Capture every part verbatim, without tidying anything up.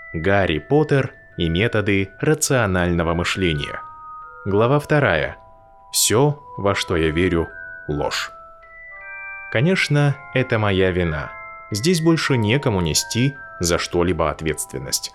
Гарри Поттер и методы рационального мышления. Глава вторая. Все, во что я верю, ложь. Конечно, это моя вина. Здесь больше некому нести за что-либо ответственность.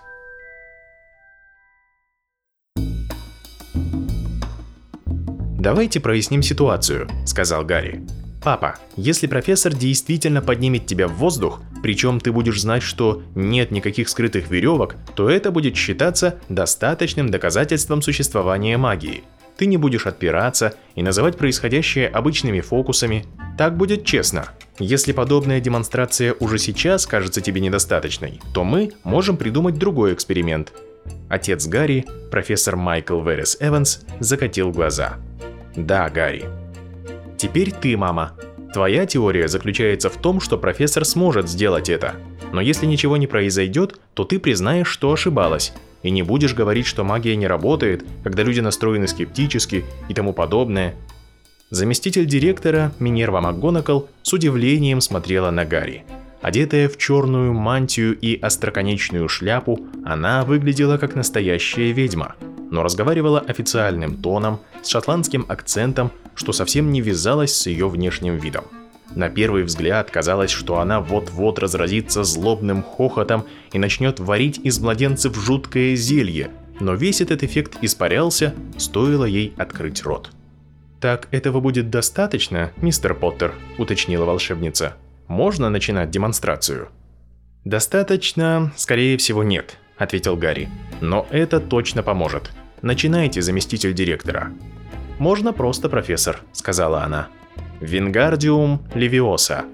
«Давайте проясним ситуацию», — сказал Гарри. «Папа, если профессор действительно поднимет тебя в воздух, причем ты будешь знать, что нет никаких скрытых веревок, то это будет считаться достаточным доказательством существования магии. Ты не будешь отпираться и называть происходящее обычными фокусами. Так будет честно. Если подобная демонстрация уже сейчас кажется тебе недостаточной, то мы можем придумать другой эксперимент». Отец Гарри, профессор Майкл Верес Эванс, закатил глаза. «Да, Гарри. Теперь ты, мама. Твоя теория заключается в том, что профессор сможет сделать это. Но если ничего не произойдет, то ты признаешь, что ошибалась. И не будешь говорить, что магия не работает, когда люди настроены скептически и тому подобное». Заместитель директора Минерва МакГонагал с удивлением смотрела на Гарри. Одетая в черную мантию и остроконечную шляпу, она выглядела как настоящая ведьма, но разговаривала официальным тоном, с шотландским акцентом, что совсем не вязалось с ее внешним видом. На первый взгляд казалось, что она вот-вот разразится злобным хохотом и начнет варить из младенцев жуткое зелье, но весь этот эффект испарялся, стоило ей открыть рот. «Так этого будет достаточно, мистер Поттер?» – уточнила волшебница. «Можно начинать демонстрацию?» «Достаточно, скорее всего, нет», – ответил Гарри. «Но это точно поможет. Начинайте, заместитель директора». «Можно просто, профессор», – сказала она. «Вингардиум левиоса».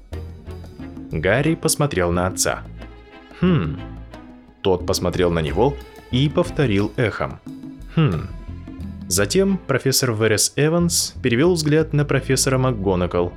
Гарри посмотрел на отца. «Хм». Тот посмотрел на него и повторил эхом. «Хм». Затем профессор Верес Эванс перевел взгляд на профессора МакГонагал.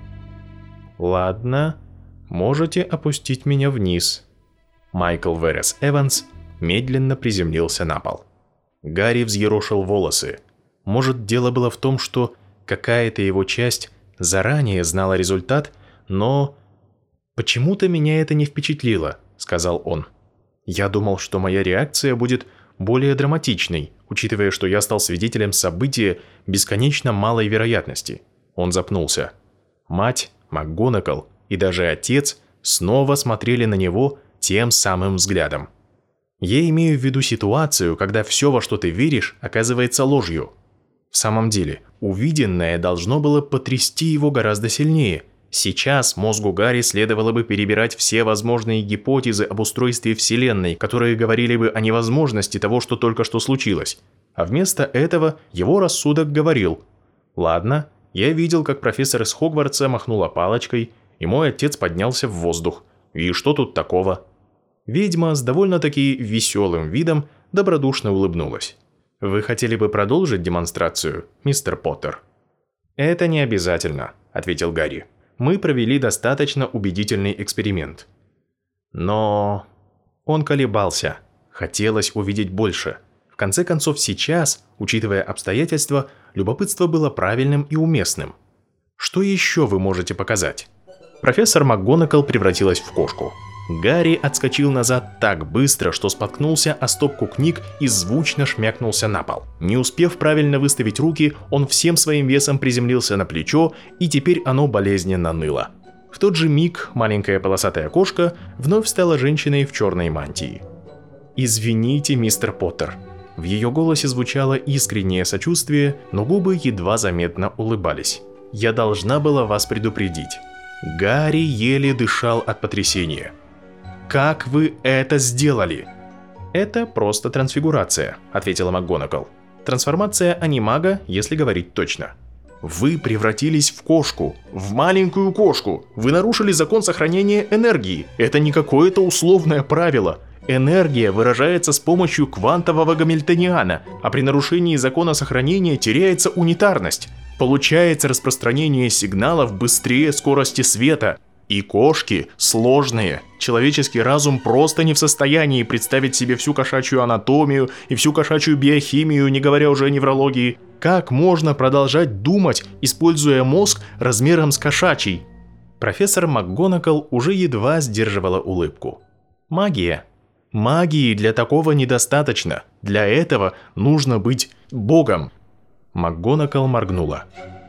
«Ладно, можете опустить меня вниз». Майкл Верес Эванс медленно приземлился на пол. Гарри взъерошил волосы. Может, дело было в том, что какая-то его часть заранее знала результат, но... «Почему-то меня это не впечатлило», — сказал он. «Я думал, что моя реакция будет более драматичной, учитывая, что я стал свидетелем события бесконечно малой вероятности». Он запнулся. Мать, МакГонагал и даже отец снова смотрели на него тем самым взглядом. «Я имею в виду ситуацию, когда все, во что ты веришь, оказывается ложью». В самом деле, увиденное должно было потрясти его гораздо сильнее. Сейчас мозгу Гарри следовало бы перебирать все возможные гипотезы об устройстве Вселенной, которые говорили бы о невозможности того, что только что случилось. А вместо этого его рассудок говорил: «Ладно, я видел, как профессор из Хогвартса махнула палочкой, и мой отец поднялся в воздух. И что тут такого?» Ведьма с довольно-таки веселым видом добродушно улыбнулась. «Вы хотели бы продолжить демонстрацию, мистер Поттер?» «Это не обязательно», — ответил Гарри. «Мы провели достаточно убедительный эксперимент». Но... Он колебался. Хотелось увидеть больше. В конце концов, сейчас, учитывая обстоятельства, любопытство было правильным и уместным. «Что еще вы можете показать?» Профессор МакГонагал превратилась в кошку. Гарри отскочил назад так быстро, что споткнулся о стопку книг и звучно шмякнулся на пол. Не успев правильно выставить руки, он всем своим весом приземлился на плечо, и теперь оно болезненно ныло. В тот же миг маленькая полосатая кошка вновь стала женщиной в черной мантии. «Извините, мистер Поттер». В ее голосе звучало искреннее сочувствие, но губы едва заметно улыбались. «Я должна была вас предупредить». Гарри еле дышал от потрясения. «Как вы это сделали?» «Это просто трансфигурация», — ответила МакГонагал. «Трансформация анимага, если говорить точно». «Вы превратились в кошку, в маленькую кошку. Вы нарушили закон сохранения энергии. Это не какое-то условное правило. Энергия выражается с помощью квантового гамильтониана, а при нарушении закона сохранения теряется унитарность. Получается распространение сигналов быстрее скорости света. И кошки сложные. Человеческий разум просто не в состоянии представить себе всю кошачью анатомию и всю кошачью биохимию, не говоря уже о неврологии. Как можно продолжать думать, используя мозг размером с кошачий?» Профессор МакГонагал уже едва сдерживала улыбку. «Магия. Магии для такого недостаточно. Для этого нужно быть богом. МакГонагал моргнула.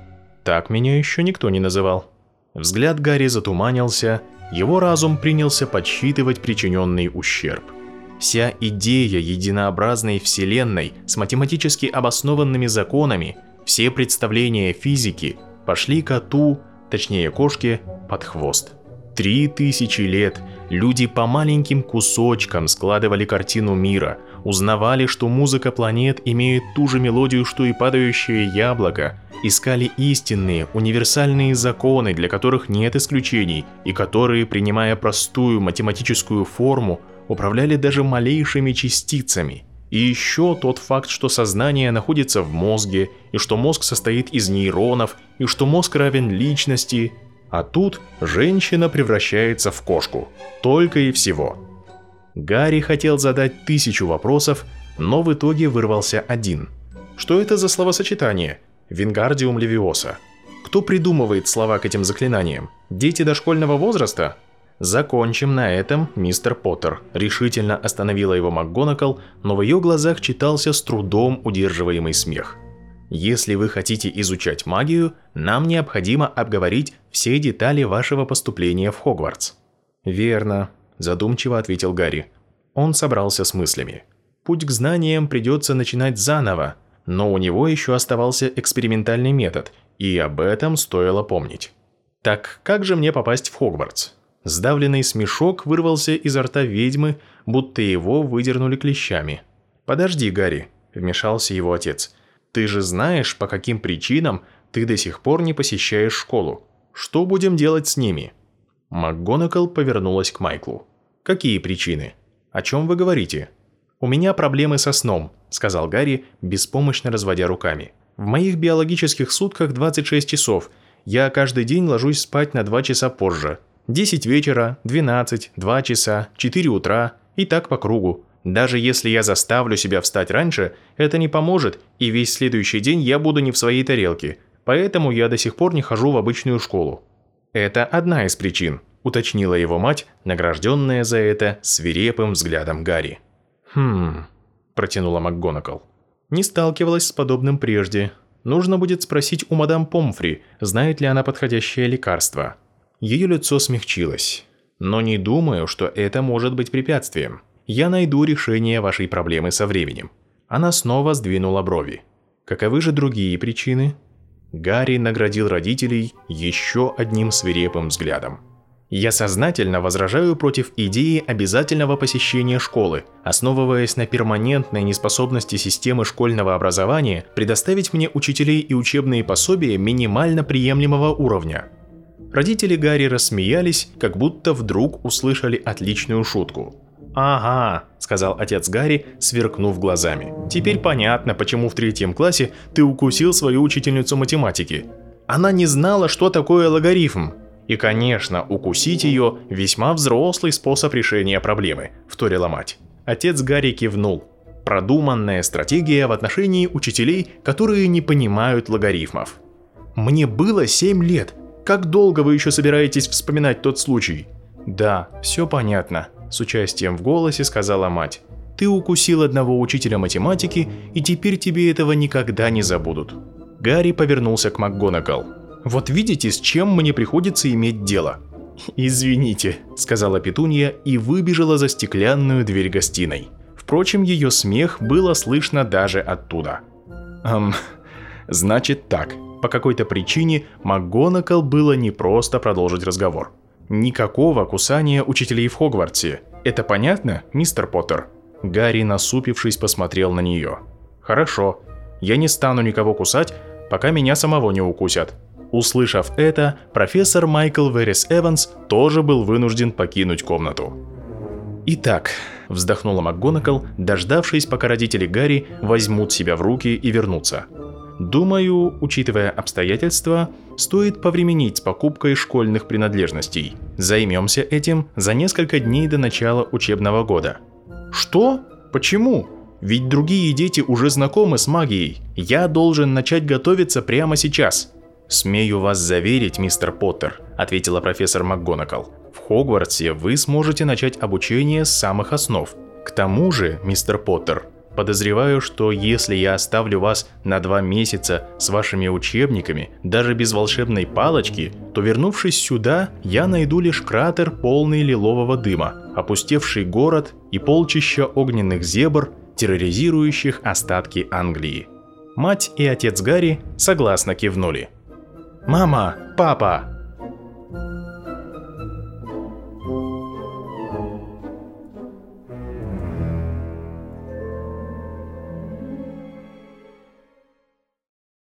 Так меня еще никто не называл. Взгляд Гарри затуманился, его разум принялся подсчитывать причиненный ущерб. Вся идея единообразной вселенной с математически обоснованными законами, все представления физики пошли коту, точнее кошке, под хвост. Три тысячи лет люди по маленьким кусочкам складывали картину мира, узнавали, что музыка планет имеет ту же мелодию, что и падающее яблоко, искали истинные, универсальные законы, для которых нет исключений, и которые, принимая простую математическую форму, управляли даже малейшими частицами. И еще тот факт, что сознание находится в мозге, и что мозг состоит из нейронов, и что мозг равен личности. А тут женщина превращается в кошку. Только и всего. Гарри хотел задать тысячу вопросов, но в итоге вырвался один. Что это за словосочетание? Вингардиум левиоса. Кто придумывает слова к этим заклинаниям? Дети дошкольного возраста? «Закончим на этом, мистер Поттер», – решительно остановила его МакГонагал, но в ее глазах читался с трудом удерживаемый смех. «Если вы хотите изучать магию, нам необходимо обговорить все детали вашего поступления в Хогвартс». «Верно», – задумчиво ответил Гарри. Он собрался с мыслями. Путь к знаниям придется начинать заново, но у него еще оставался экспериментальный метод, и об этом стоило помнить. «Так как же мне попасть в Хогвартс?» Сдавленный смешок вырвался изо рта ведьмы, будто его выдернули клещами. «Подожди, Гарри», – вмешался его отец. «Ты же знаешь, по каким причинам ты до сих пор не посещаешь школу. Что будем делать с ними?» МакГонагал повернулась к Майклу. «Какие причины? О чем вы говорите?» «У меня проблемы со сном», – сказал Гарри, беспомощно разводя руками. «В моих биологических сутках двадцать шесть часов. Я каждый день ложусь спать на два часа позже. десять вечера, двенадцать, два часа, четыре утра и так по кругу. Даже если я заставлю себя встать раньше, это не поможет, и весь следующий день я буду не в своей тарелке. Поэтому я до сих пор не хожу в обычную школу». «Это одна из причин», – уточнила его мать, награжденная за это свирепым взглядом Гарри. «Хм...» – протянула МакГонагал. «Не сталкивалась с подобным прежде. Нужно будет спросить у мадам Помфри, знает ли она подходящее лекарство». Ее лицо смягчилось. «Но не думаю, что это может быть препятствием. Я найду решение вашей проблемы со временем». Она снова сдвинула брови. «Каковы же другие причины?» Гарри наградил родителей еще одним свирепым взглядом. «Я сознательно возражаю против идеи обязательного посещения школы, основываясь на перманентной неспособности системы школьного образования предоставить мне учителей и учебные пособия минимально приемлемого уровня». Родители Гарри рассмеялись, как будто вдруг услышали отличную шутку. «Ага», – сказал отец Гарри, сверкнув глазами. «Теперь понятно, почему в третьем классе ты укусил свою учительницу математики. Она не знала, что такое логарифм. И, конечно, укусить ее – весьма взрослый способ решения проблемы», – вторила мать. Отец Гарри кивнул. Продуманная стратегия в отношении учителей, которые не понимают логарифмов. «Мне было семь лет. Как долго вы еще собираетесь вспоминать тот случай?» «Да, все понятно», – с участием в голосе сказала мать. «Ты укусил одного учителя математики, и теперь тебе этого никогда не забудут». Гарри повернулся к МакГонагал. «Вот видите, с чем мне приходится иметь дело». «Извините», – сказала Петунья и выбежала за стеклянную дверь гостиной. Впрочем, ее смех было слышно даже оттуда. «Эм, значит так». По какой-то причине МакГонагал было непросто продолжить разговор. «Никакого кусания учителей в Хогвартсе. Это понятно, мистер Поттер?» Гарри, насупившись, посмотрел на нее. «Хорошо. Я не стану никого кусать, пока меня самого не укусят». Услышав это, профессор Майкл Верес Эванс тоже был вынужден покинуть комнату. «Итак», – вздохнула МакГонагал, дождавшись, пока родители Гарри возьмут себя в руки и вернутся. «Думаю, учитывая обстоятельства, стоит повременить с покупкой школьных принадлежностей. Займемся этим за несколько дней до начала учебного года». «Что? Почему? Ведь другие дети уже знакомы с магией. Я должен начать готовиться прямо сейчас». «Смею вас заверить, мистер Поттер», – ответила профессор МакГонагал. «В Хогвартсе вы сможете начать обучение с самых основ. К тому же, мистер Поттер, подозреваю, что если я оставлю вас на два месяца с вашими учебниками, даже без волшебной палочки, то, вернувшись сюда, я найду лишь кратер, полный лилового дыма, опустевший город и полчища огненных зебр, терроризирующих остатки Англии. Мать и отец Гарри согласно кивнули. «Мама! Папа!»